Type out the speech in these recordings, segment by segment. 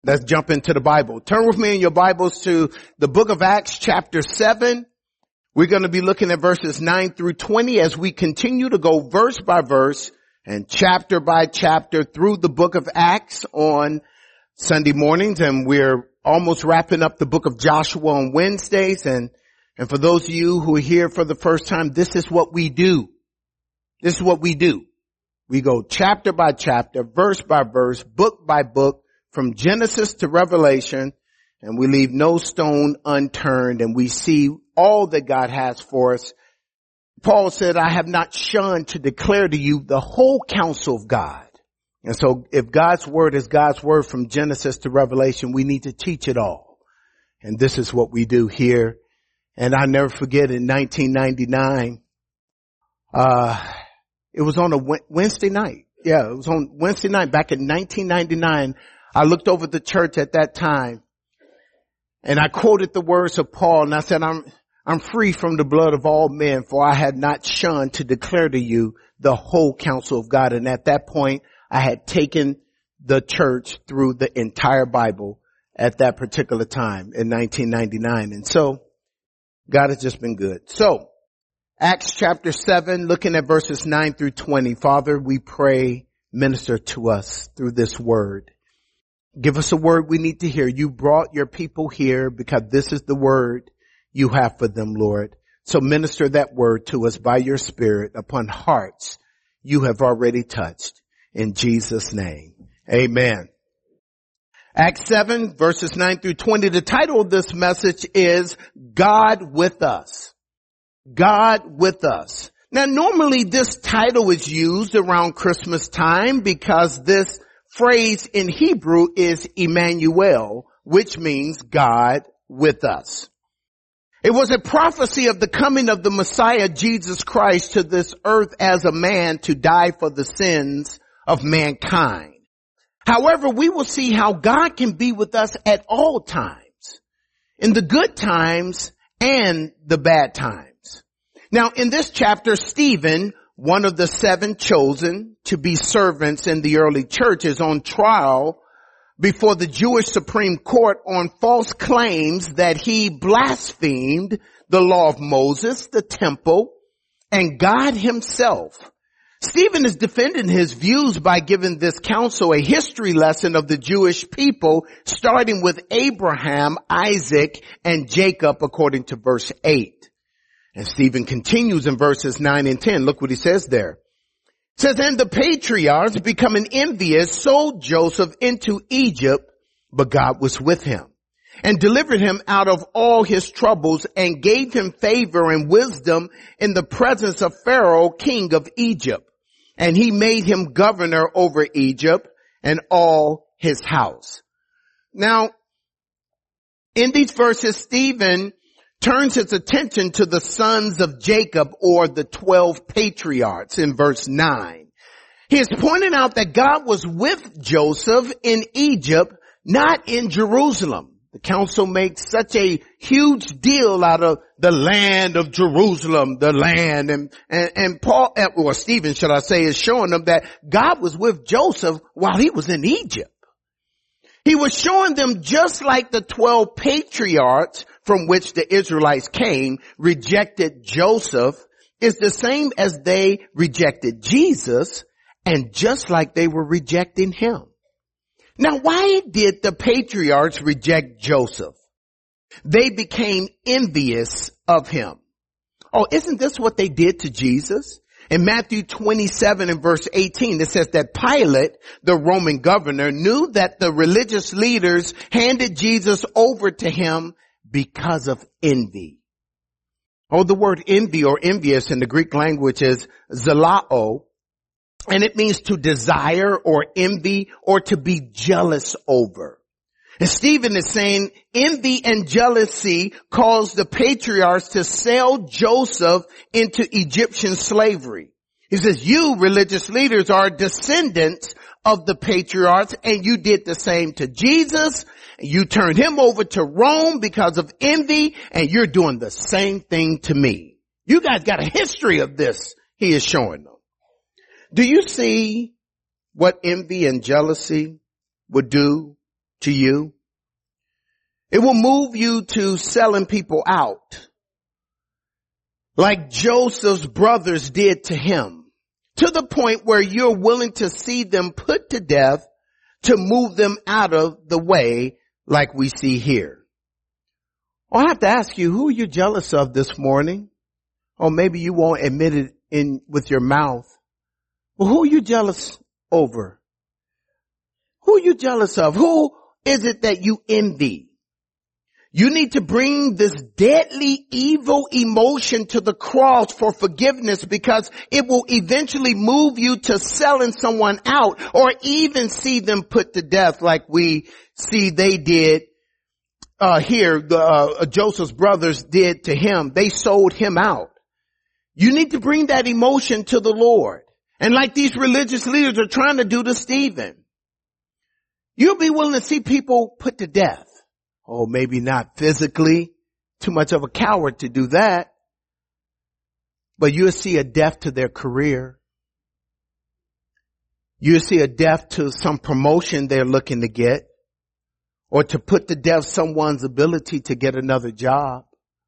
Let's jump into the Bible. Turn with me in your Bibles to the book of Acts chapter 7. We're going to be looking at verses 9 through 20 as we continue to go verse by verse and chapter by chapter through the book of Acts on Sunday mornings. And we're almost wrapping up the book of Joshua on Wednesdays. And for those of you who are here for the first time, this is what we do. This is what we do. We go chapter by chapter, verse by verse, book by book, from Genesis to Revelation, and we leave no stone unturned, and we see all that God has for us. Paul said, I have not shunned to declare to you the whole counsel of God. And so if God's word is God's word from Genesis to Revelation, we need to teach it all. And this is what we do here. And I never forget in 1999, it was on a Wednesday night. Yeah, it was on Wednesday night back in 1999. I looked over the church at that time and I quoted the words of Paul, and I said, I'm free from the blood of all men, for I had not shunned to declare to you the whole counsel of God. And at that point, I had taken the church through the entire Bible at that particular time in 1999. And so God has just been good. So Acts chapter 7, looking at verses 9 through 20. Father, we pray, minister to us through this word. Give us a word we need to hear. You brought your people here because this is the word you have for them, Lord. So minister that word to us by your Spirit upon hearts you have already touched. In Jesus' name, amen. Acts 7, verses 9 through 20. The title of this message is God with Us. God with Us. Now, normally this title is used around Christmas time because this phrase in Hebrew is Emmanuel, which means God with us. It was a prophecy of the coming of the Messiah, Jesus Christ, to this earth as a man to die for the sins of mankind. However, we will see how God can be with us at all times, in the good times and the bad times. Now, in this chapter, Stephen, one of the 7 chosen to be servants in the early church, is on trial before the Jewish Supreme Court on false claims that he blasphemed the law of Moses, the temple, and God himself. Stephen is defending his views by giving this council a history lesson of the Jewish people, starting with Abraham, Isaac, and Jacob, according to verse 8. And Stephen continues in verses 9 and 10. Look what he says there. It says, and the patriarchs, becoming envious, sold Joseph into Egypt, but God was with him and delivered him out of all his troubles and gave him favor and wisdom in the presence of Pharaoh, king of Egypt. And he made him governor over Egypt and all his house. Now, in these verses, Stephen turns his attention to the sons of Jacob, or the 12 patriarchs, in verse 9. He is pointing out that God was with Joseph in Egypt, not in Jerusalem. The council makes such a huge deal out of the land of Jerusalem, the land, and Paul, or Stephen, should I say, is showing them that God was with Joseph while he was in Egypt. He was showing them just like the 12 patriarchs from which the Israelites came rejected Joseph, is the same as they rejected Jesus, and just like they were rejecting him. Now, why did the patriarchs reject Joseph? They became envious of him. Oh, isn't this what they did to Jesus? In Matthew 27 and verse 18, it says that Pilate, the Roman governor, knew that the religious leaders handed Jesus over to him because of envy. Oh, the word envy or envious in the Greek language is zelao, and it means to desire or envy or to be jealous over. And Stephen is saying envy and jealousy caused the patriarchs to sell Joseph into Egyptian slavery. He says, you religious leaders are descendants of the patriarchs, and you did the same to Jesus. You turned him over to Rome because of envy, and you're doing the same thing to me. You guys got a history of this, he is showing them. Do you see what envy and jealousy would do to you. It will move you to selling people out, like Joseph's brothers did to him, to the point where you're willing to see them put to death to move them out of the way, like we see here. Oh, I have to ask you, who are you jealous of this morning? Or maybe you won't admit it with your mouth. Well, who are you jealous over? Who are you jealous of? Who is it that you envy? You need to bring this deadly evil emotion to the cross for forgiveness, because it will eventually move you to selling someone out or even see them put to death, like we see they did here. Joseph's brothers did to him. They sold him out. You need to bring that emotion to the Lord. And like these religious leaders are trying to do to Stephen, you'll be willing to see people put to death. Oh, maybe not physically, too much of a coward to do that, but you'll see a death to their career. You'll see a death to some promotion they're looking to get, or to put to death someone's ability to get another job.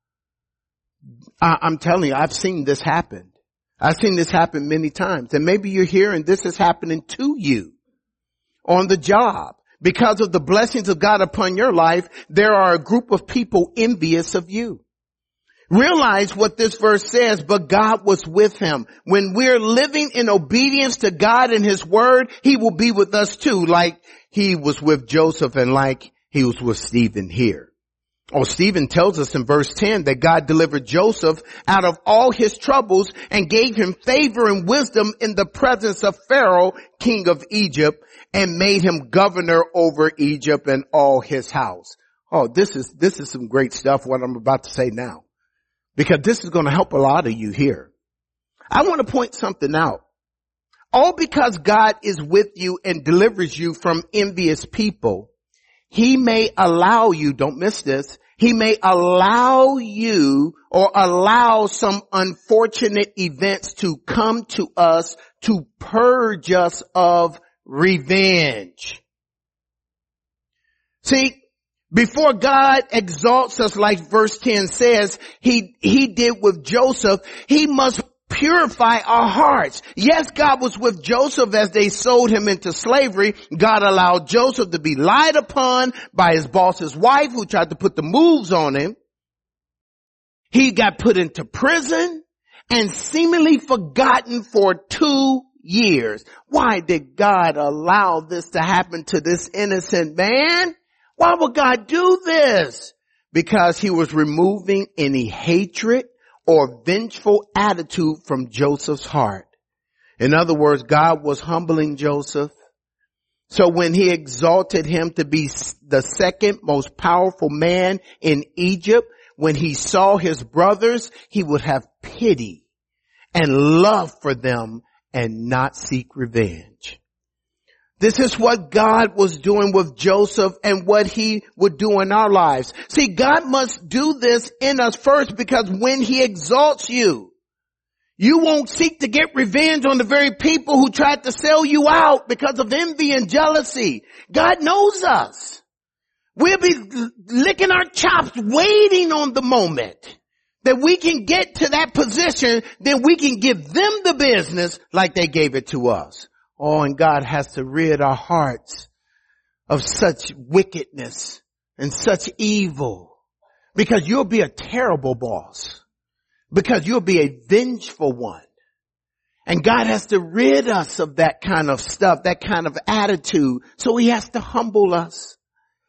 I'm telling you, I've seen this happen. I've seen this happen many times. And maybe you're here and this is happening to you on the job. Because of the blessings of God upon your life, there are a group of people envious of you. Realize what this verse says, but God was with him. When we're living in obedience to God and his word, he will be with us too, like he was with Joseph and like he was with Stephen here. Oh, Stephen tells us in verse 10 that God delivered Joseph out of all his troubles and gave him favor and wisdom in the presence of Pharaoh, king of Egypt, and made him governor over Egypt and all his house. Oh, this is some great stuff, what I'm about to say now, because this is going to help a lot of you here. I want to point something out. All because God is with you and delivers you from envious people, he may allow you, don't miss this, he may allow you or allow some unfortunate events to come to us to purge us of revenge. See, before God exalts us, like verse 10 says, he did with Joseph, he must purify our hearts. Yes, God was with Joseph as they sold him into slavery. God allowed Joseph to be lied upon by his boss's wife, who tried to put the moves on him. He got put into prison and seemingly forgotten for 2 years. Why did God allow this to happen to this innocent man? Why would God do this? Because he was removing any hatred or vengeful attitude from Joseph's heart. In other words, God was humbling Joseph. So when he exalted him to be the second most powerful man in Egypt, when he saw his brothers, he would have pity and love for them and not seek revenge. This is what God was doing with Joseph and what he would do in our lives. See, God must do this in us first, because when he exalts you, you won't seek to get revenge on the very people who tried to sell you out because of envy and jealousy. God knows us. We'll be licking our chops waiting on the moment that we can get to that position, then we can give them the business like they gave it to us. Oh, and God has to rid our hearts of such wickedness and such evil, because you'll be a terrible boss, because you'll be a vengeful one. And God has to rid us of that kind of stuff, that kind of attitude. So he has to humble us.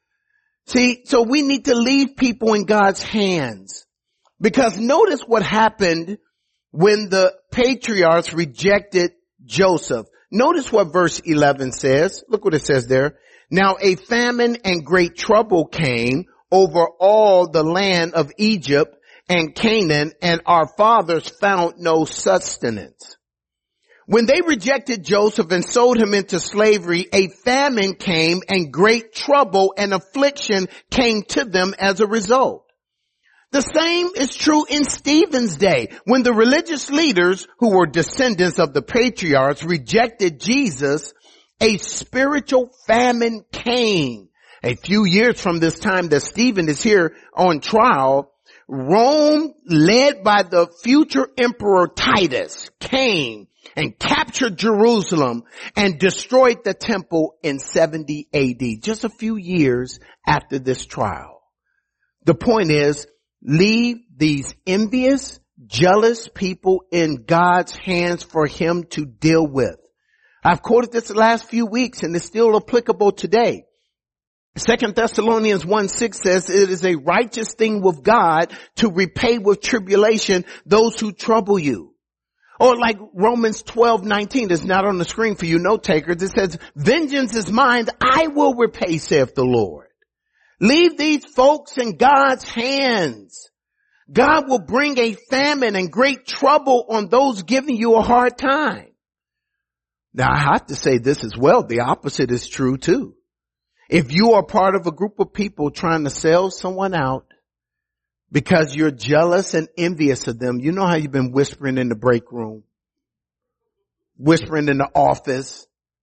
See, so we need to leave people in God's hands, because notice what happened when the patriarchs rejected Joseph. Notice what verse 11 says. Look what it says there. Now a famine and great trouble came over all the land of Egypt and Canaan, and our fathers found no sustenance. When they rejected Joseph and sold him into slavery, a famine came and great trouble and affliction came to them as a result. The same is true in Stephen's day. When the religious leaders, who were descendants of the patriarchs, rejected Jesus, a spiritual famine came. A few years from this time that Stephen is here on trial, Rome, led by the future emperor Titus, came and captured Jerusalem and destroyed the temple in 70 AD, just a few years after this trial. The point is, leave these envious, jealous people in God's hands for him to deal with. I've quoted this the last few weeks and it's still applicable today. 2 Thessalonians 1:6 says it is a righteous thing with God to repay with tribulation those who trouble you. Or like Romans 12:19, it's not on the screen for you note takers. It says, vengeance is mine, I will repay, saith the Lord. Leave these folks in God's hands. God will bring a famine and great trouble on those giving you a hard time. Now I have to say this as well. The opposite is true too. If you are part of a group of people trying to sell someone out because you're jealous and envious of them, you know how you've been whispering in the break room, whispering in the office,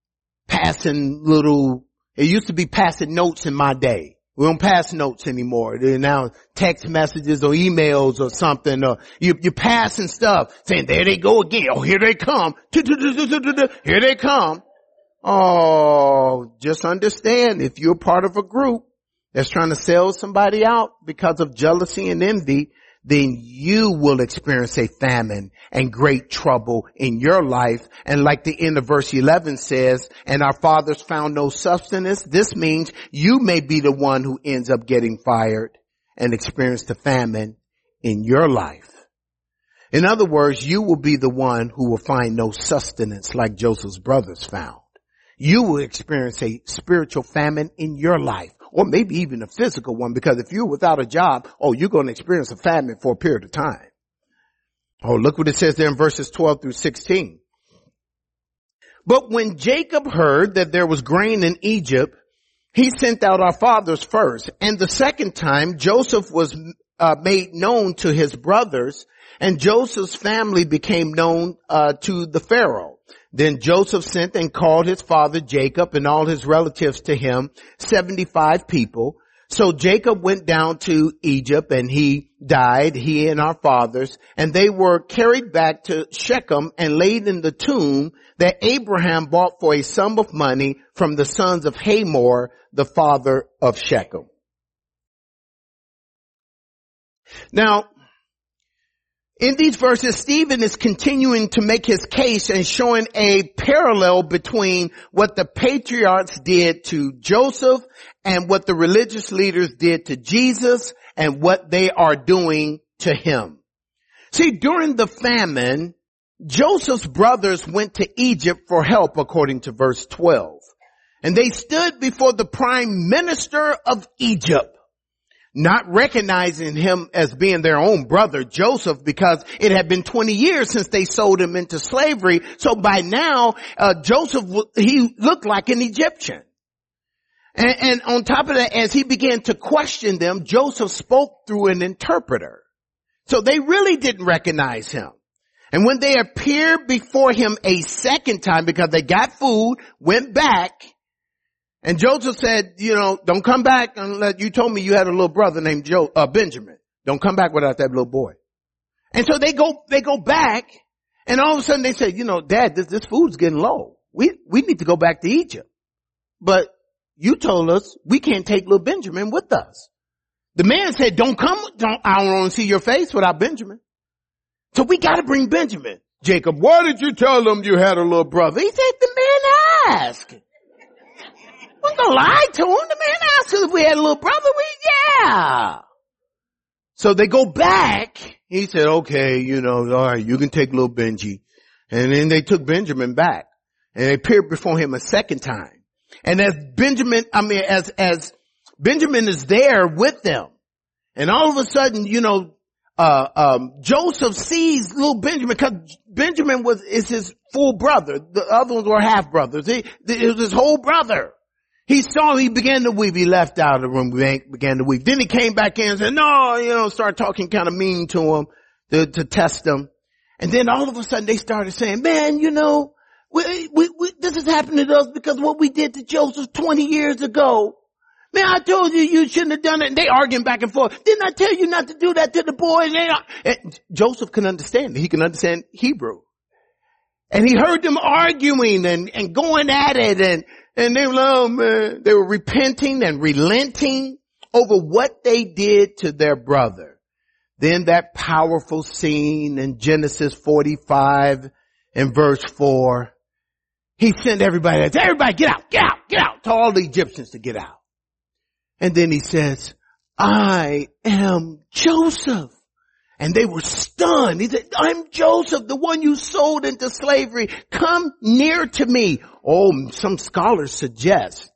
it used to be passing notes in my day. We don't pass notes anymore. They're now text messages or emails or something, or you're passing stuff saying, there they go again. Oh, here they come. Here they come. Oh, just understand, if you're part of a group that's trying to sell somebody out because of jealousy and envy, then you will experience a famine and great trouble in your life. And like the end of verse 11 says, and our fathers found no sustenance. This means you may be the one who ends up getting fired and experience the famine in your life. In other words, you will be the one who will find no sustenance like Joseph's brothers found. You will experience a spiritual famine in your life, or maybe even a physical one, because if you're without a job, you're going to experience a famine for a period of time. Oh, look what it says there in verses 12 through 16. But when Jacob heard that there was grain in Egypt, he sent out our fathers first. And the second time, Joseph was made known to his brothers, and Joseph's family became known to the Pharaoh. Then Joseph sent and called his father Jacob and all his relatives to him, 75 people. So Jacob went down to Egypt and he died, he and our fathers, and they were carried back to Shechem and laid in the tomb that Abraham bought for a sum of money from the sons of Hamor, the father of Shechem. Now, in these verses, Stephen is continuing to make his case and showing a parallel between what the patriarchs did to Joseph and what the religious leaders did to Jesus and what they are doing to him. See, during the famine, Joseph's brothers went to Egypt for help, according to verse 12. And they stood before the prime minister of Egypt, not recognizing him as being their own brother, Joseph, because it had been 20 years since they sold him into slavery. So by now, Joseph, he looked like an Egyptian. And on top of that, as he began to question them, Joseph spoke through an interpreter. So they really didn't recognize him. And when they appeared before him a second time, because they got food, went back, and Joseph said, don't come back unless you told me you had a little brother named Benjamin. Don't come back without that little boy. And so they go back, and all of a sudden they say, Dad, this food's getting low. We need to go back to Egypt. But you told us we can't take little Benjamin with us. The man said, I don't want to see your face without Benjamin. So we got to bring Benjamin. Jacob, why did you tell them you had a little brother? He said, the man asked. I'm gonna lie to him. The man asked us if we had a little brother. Yeah. So they go back. He said, okay, all right, you can take little Benji. And then they took Benjamin back and they appeared before him a second time. And as Benjamin is there with them, and all of a sudden, Joseph sees little Benjamin, because Benjamin is his full brother. The other ones were half brothers. It was his whole brother. He saw, he began to weep. He left out of the room, began to weep. Then he came back in and said, no, started talking kind of mean to him to test him. And then all of a sudden they started saying, man, this has happened to us because what we did to Joseph 20 years ago. Man, I told you you shouldn't have done it. And they arguing back and forth. Didn't I tell you not to do that to the boys? And Joseph can understand it. He can understand Hebrew. And he heard them arguing and going at it. And they were, oh man, they were repenting and relenting over what they did to their brother. Then that powerful scene in Genesis 45 and verse 4. He sent everybody get out, to all the Egyptians to get out. And then he says, I am Joseph. And they were stunned. He said, I'm Joseph, the one you sold into slavery. Come near to me. Oh, some scholars suggest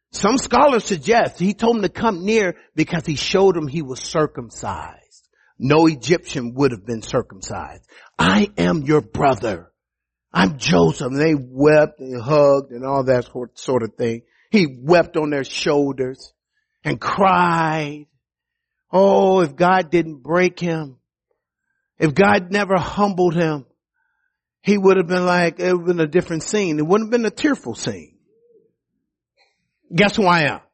he told him to come near because he showed him he was circumcised. No Egyptian would have been circumcised. I am your brother. I'm Joseph. And they wept and hugged and all that sort of thing. He wept on their shoulders and cried. Oh, if God didn't break him, if God never humbled him, he would have been like, it would have been a different scene. It wouldn't have been a tearful scene. Guess who I am?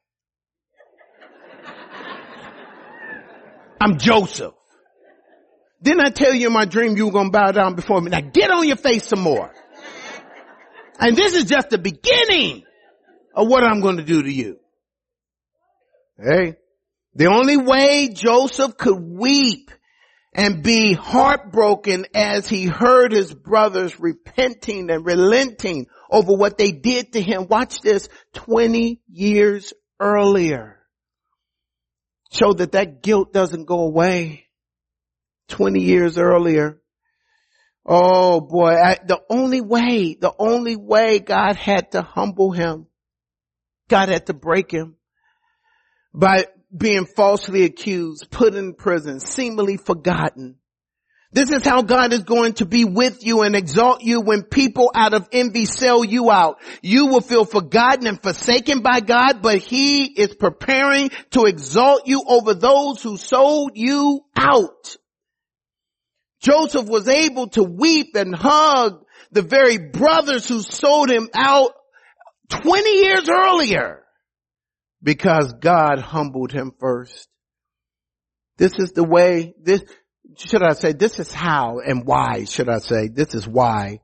I'm Joseph. Didn't I tell you in my dream you were going to bow down before me? Now get on your face some more. And this is just the beginning of what I'm going to do to you. Hey, the only way Joseph could weep and be heartbroken as he heard his brothers repenting and relenting over what they did to him. Watch this, 20 years earlier. Show that guilt doesn't go away. 20 years earlier. Oh boy, the only way God had to humble him, God had to break him by being falsely accused, put in prison, seemingly forgotten. This is how God is going to be with you and exalt you when people out of envy sell you out. You will feel forgotten and forsaken by God, but he is preparing to exalt you over those who sold you out. Joseph was able to weep and hug the very brothers who sold him out 20 years earlier because God humbled him first. This is the way, this is how and why, this is why.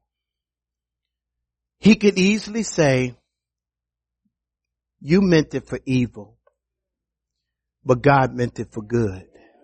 He could easily say, you meant it for evil, but God meant it for good.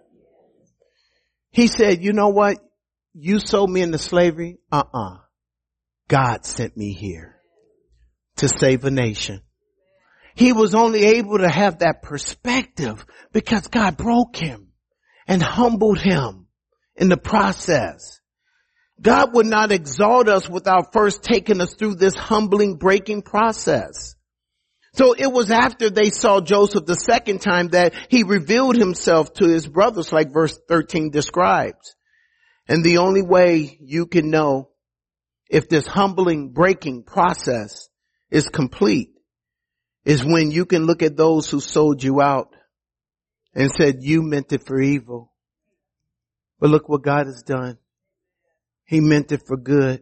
He said, you know what? You sold me into slavery? God sent me here to save a nation. He was only able to have that perspective because God broke him and humbled him in the process. God would not exalt us without first taking us through this humbling, breaking process. So it was after they saw Joseph the second time that he revealed himself to his brothers, like verse 13 describes. And the only way you can know if this humbling, breaking process is complete is when you can look at those who sold you out and said, you meant it for evil. But look what God has done. He meant it for good.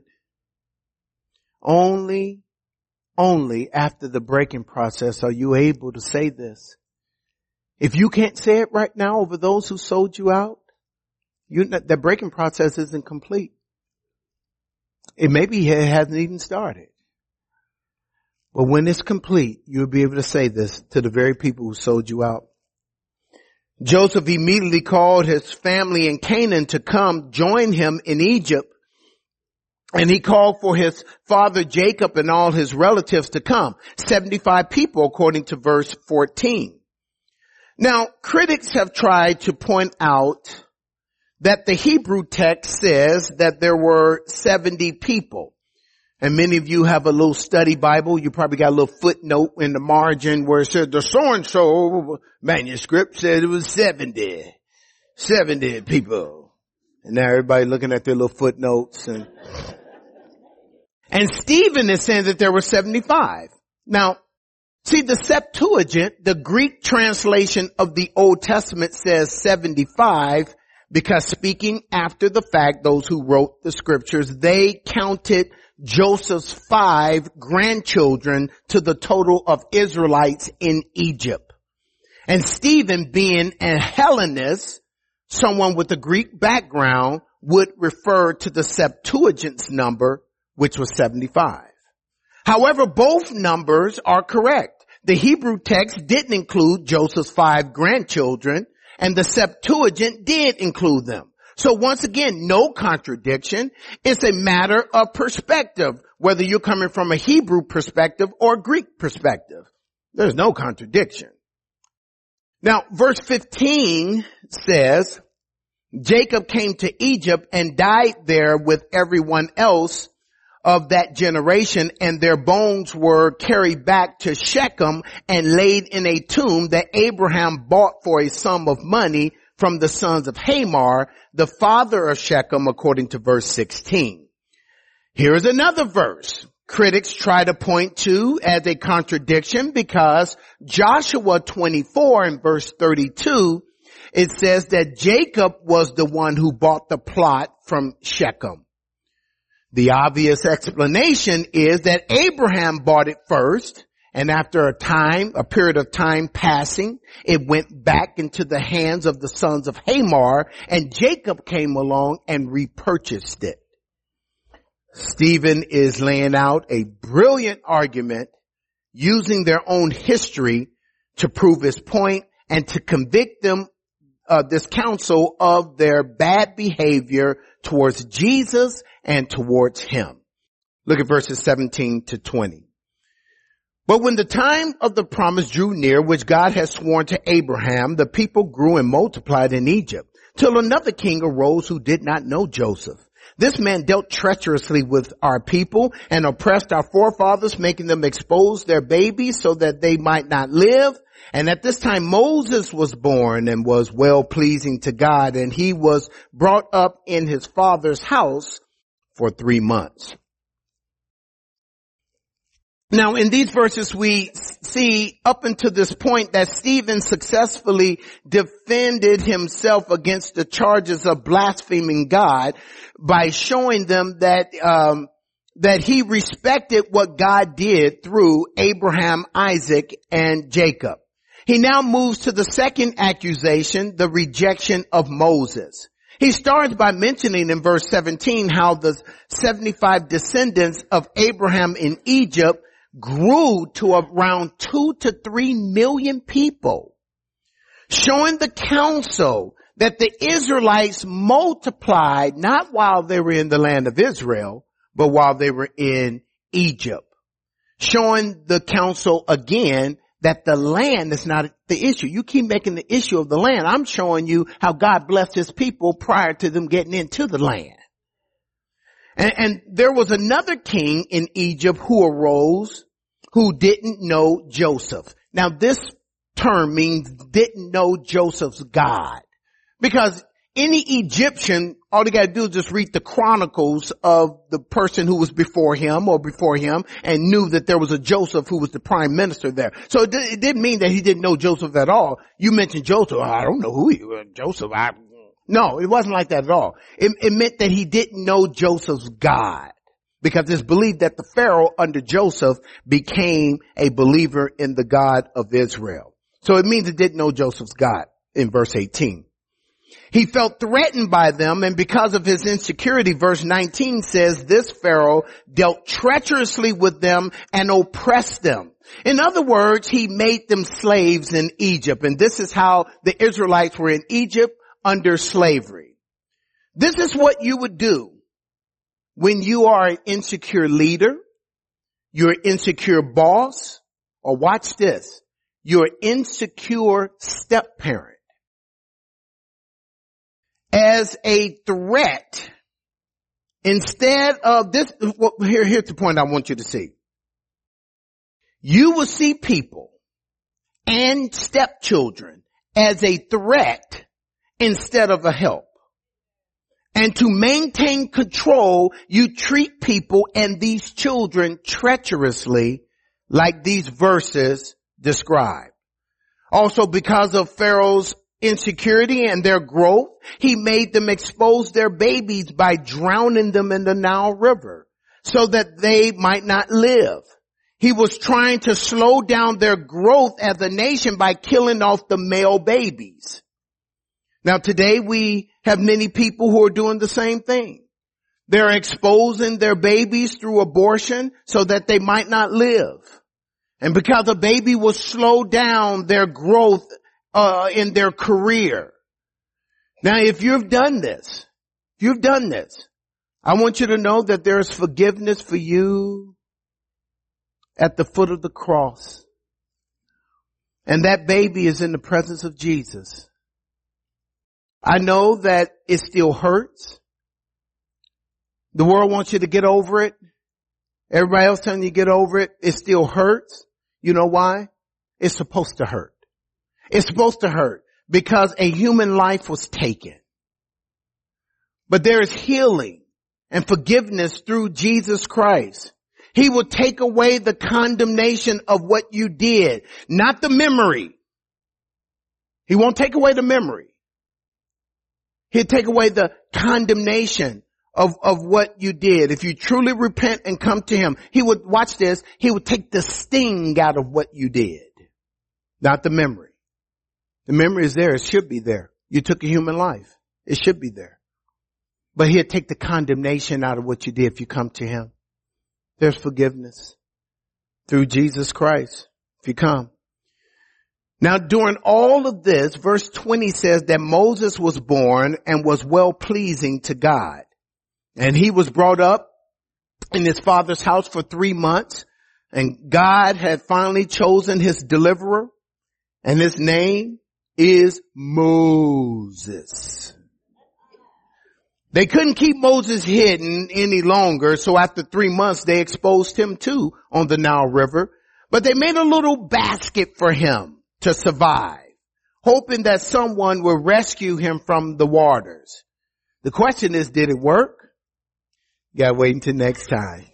Only after the breaking process are you able to say this. If you can't say it right now over those who sold you out, the breaking process isn't complete. It hasn't even started. But when it's complete, you'll be able to say this to the very people who sold you out. Joseph immediately called his family in Canaan to come join him in Egypt. And he called for his father Jacob and all his relatives to come. 75 people according to verse 14. Now, critics have tried to point out that the Hebrew text says that there were 70 people. And many of you have a little study Bible. You probably got a little footnote in the margin where it said the so-and-so manuscript said it was 70 people. And now everybody looking at their little footnotes and Stephen is saying that there were 75. Now, see, the Septuagint, the Greek translation of the Old Testament says 75 because speaking after the fact, those who wrote the scriptures, they counted Joseph's 5 grandchildren to the total of Israelites in Egypt. And Stephen, being a Hellenist, someone with a Greek background, would refer to the Septuagint's number, which was 75. However, both numbers are correct. The Hebrew text didn't include Joseph's 5 grandchildren, and the Septuagint did include them. So once again, no contradiction. It's a matter of perspective, whether you're coming from a Hebrew perspective or a Greek perspective. There's no contradiction. Now, verse 15 says, Jacob came to Egypt and died there with everyone else of that generation, and their bones were carried back to Shechem and laid in a tomb that Abraham bought for a sum of money from the sons of Hamor, the father of Shechem, according to verse 16. Here is another verse critics try to point to as a contradiction, because Joshua 24 and verse 32, it says that Jacob was the one who bought the plot from Shechem. The obvious explanation is that Abraham bought it first, and after a period of time passing, it went back into the hands of the sons of Hamor, and Jacob came along and repurchased it. Stephen is laying out a brilliant argument using their own history to prove his point and to convict them, this council, of their bad behavior towards Jesus and towards him. Look at verses 17 to 20. But when the time of the promise drew near, which God had sworn to Abraham, the people grew and multiplied in Egypt, till another king arose who did not know Joseph. This man dealt treacherously with our people and oppressed our forefathers, making them expose their babies so that they might not live. And at this time Moses was born and was well pleasing to God, and he was brought up in his father's house for 3 months. Now, in these verses, we see up until this point that Stephen successfully defended himself against the charges of blaspheming God by showing them that he respected what God did through Abraham, Isaac, and Jacob. He now moves to the second accusation, the rejection of Moses. He starts by mentioning in verse 17 how the 75 descendants of Abraham in Egypt grew to around 2 to 3 million people, showing the council that the Israelites multiplied not while they were in the land of Israel, but while they were in Egypt. Showing the council again that the land is not the issue. You keep making the issue of the land. I'm showing you how God blessed his people prior to them getting into the land. And there was another king in Egypt who arose who didn't know Joseph. Now this term means didn't know Joseph's God. Because any Egyptian, all they got to do is just read the chronicles of the person who was before him and knew that there was a Joseph who was the prime minister there. So it didn't mean that he didn't know Joseph at all. You mentioned Joseph. I don't know who he was. Joseph. No, it wasn't like that at all. It meant that he didn't know Joseph's God, because it's believed that the Pharaoh under Joseph became a believer in the God of Israel. So it means it didn't know Joseph's God in verse 18. He felt threatened by them, and because of his insecurity, verse 19 says this Pharaoh dealt treacherously with them and oppressed them. In other words, he made them slaves in Egypt, and this is how the Israelites were in Egypt under slavery. This is what you would do when you are an insecure leader, you're an insecure boss, or watch this, you're an insecure step-parent. As a threat, instead of this, here's the point I want you to see. You will see people and stepchildren as a threat instead of a help. And to maintain control, you treat people and these children treacherously, like these verses describe. Also, because of Pharaoh's insecurity and their growth, he made them expose their babies by drowning them in the Nile River so that they might not live. He was trying to slow down their growth as a nation by killing off the male babies. Now today we have many people who are doing the same thing. They're exposing their babies through abortion so that they might not live. And because a baby will slow down their growth in their career. Now if you've done this, I want you to know that there is forgiveness for you at the foot of the cross. And that baby is in the presence of Jesus. I know that it still hurts. The world wants you to get over it. Everybody else telling you to get over it. It still hurts. You know why? It's supposed to hurt. It's supposed to hurt because a human life was taken. But there is healing and forgiveness through Jesus Christ. He will take away the condemnation of what you did, not the memory. He won't take away the memory. He'll take away the condemnation of what you did. If you truly repent and come to him, he would, watch this, he would take the sting out of what you did, not the memory. The memory is there. It should be there. You took a human life. It should be there. But he'll take the condemnation out of what you did if you come to him. There's forgiveness through Jesus Christ if you come. Now during all of this, verse 20 says that Moses was born and was well pleasing to God. And he was brought up in his father's house for 3 months. And God had finally chosen his deliverer. And his name is Moses. They couldn't keep Moses hidden any longer, so after 3 months they exposed him too on the Nile River. But they made a little basket for him to survive, hoping that someone would rescue him from the waters. The question is, did it work? You gotta wait until next time.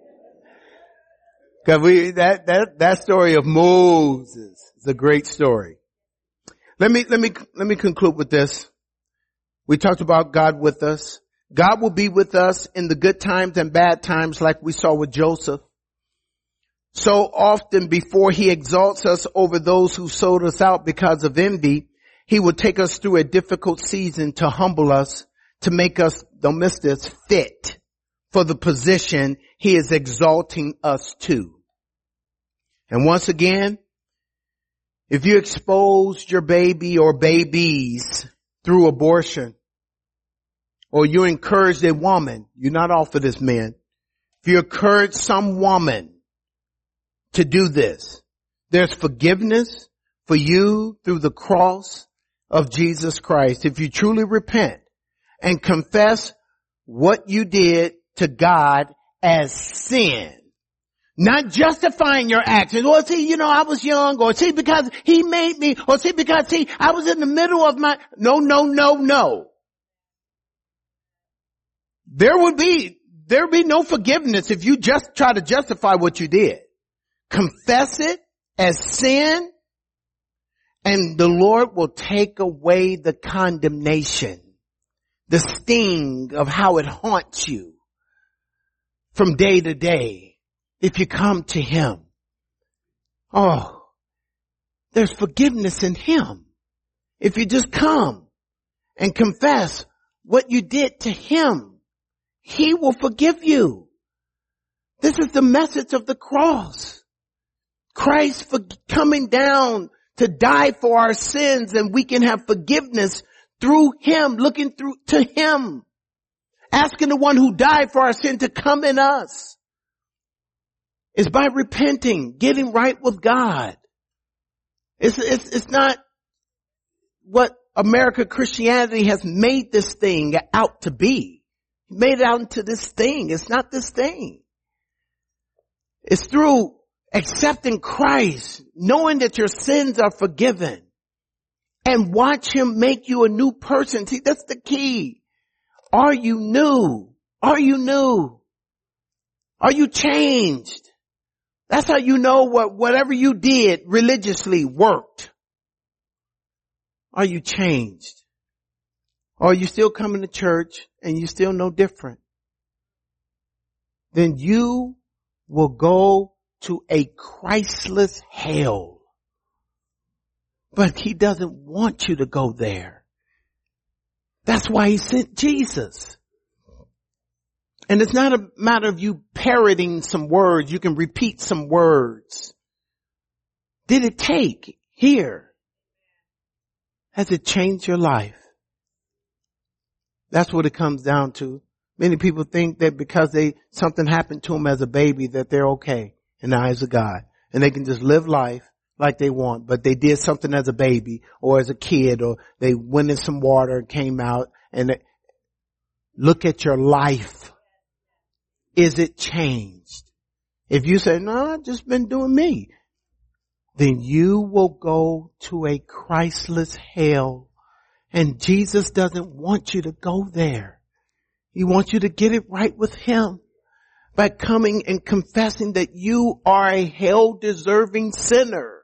Cause that story of Moses is a great story. Let me conclude with this. We talked about God with us. God will be with us in the good times and bad times like we saw with Joseph. So often before he exalts us over those who sold us out because of envy, he will take us through a difficult season to humble us, to make us, don't miss this, fit for the position he is exalting us to. And once again, if you exposed your baby or babies through abortion, or you encouraged a woman, you're not off of this, men. If you encourage some woman to do this, there's forgiveness for you through the cross of Jesus Christ. If you truly repent and confess what you did to God as sin, not justifying your actions. Or see, I was young, or see, because he made me, or see, because I was in the middle of my, no. There would be no forgiveness if you just try to justify what you did. Confess it as sin, and the Lord will take away the condemnation, the sting of how it haunts you from day to day if you come to him. Oh, there's forgiveness in him. If you just come and confess what you did to him, he will forgive you. This is the message of the cross. Christ for coming down to die for our sins, and we can have forgiveness through him, looking through to him, asking the one who died for our sin to come in us. It's by repenting, getting right with God. It's not what American Christianity has made this thing out to be. Made it out into this thing. It's not this thing. It's through accepting Christ, knowing that your sins are forgiven, and watch him make you a new person. See, that's the key. Are you new? Are you new? Are you changed? That's how you know whatever you did religiously worked. Are you changed? Or are you still coming to church and you still no different? Then you will go to a Christless hell. But he doesn't want you to go there. That's why he sent Jesus. And it's not a matter of you parroting some words. You can repeat some words. Did it take here? Has it changed your life? That's what it comes down to. Many people think that because something happened to them as a baby that they're okay in the eyes of God. And they can just live life like they want. But they did something as a baby or as a kid, or they went in some water and came out. And look at your life. Is it changed? If you say, no, I've just been doing me, then you will go to a Christless hell. And Jesus doesn't want you to go there. He wants you to get it right with him by coming and confessing that you are a hell-deserving sinner.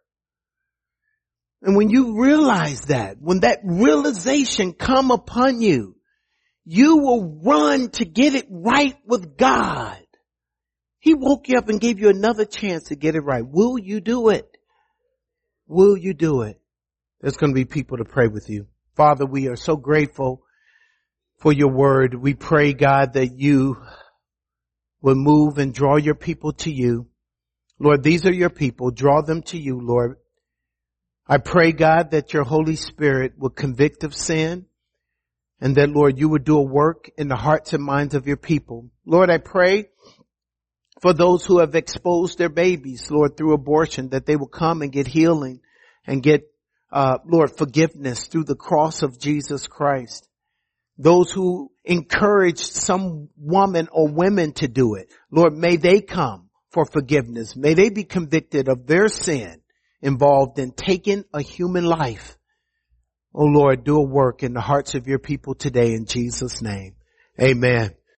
And when you realize that, when that realization come upon you, you will run to get it right with God. He woke you up and gave you another chance to get it right. Will you do it? Will you do it? There's going to be people to pray with you. Father, we are so grateful for your word. We pray, God, that you will move and draw your people to you. Lord, these are your people. Draw them to you, Lord. I pray, God, that your Holy Spirit will convict of sin, and that, Lord, you would do a work in the hearts and minds of your people. Lord, I pray for those who have exposed their babies, Lord, through abortion, that they will come and get healing and get, Lord, forgiveness through the cross of Jesus Christ. Those who encouraged some woman or women to do it, Lord, may they come for forgiveness. May they be convicted of their sin involved in taking a human life. Oh Lord, do a work in the hearts of your people today in Jesus' name. Amen.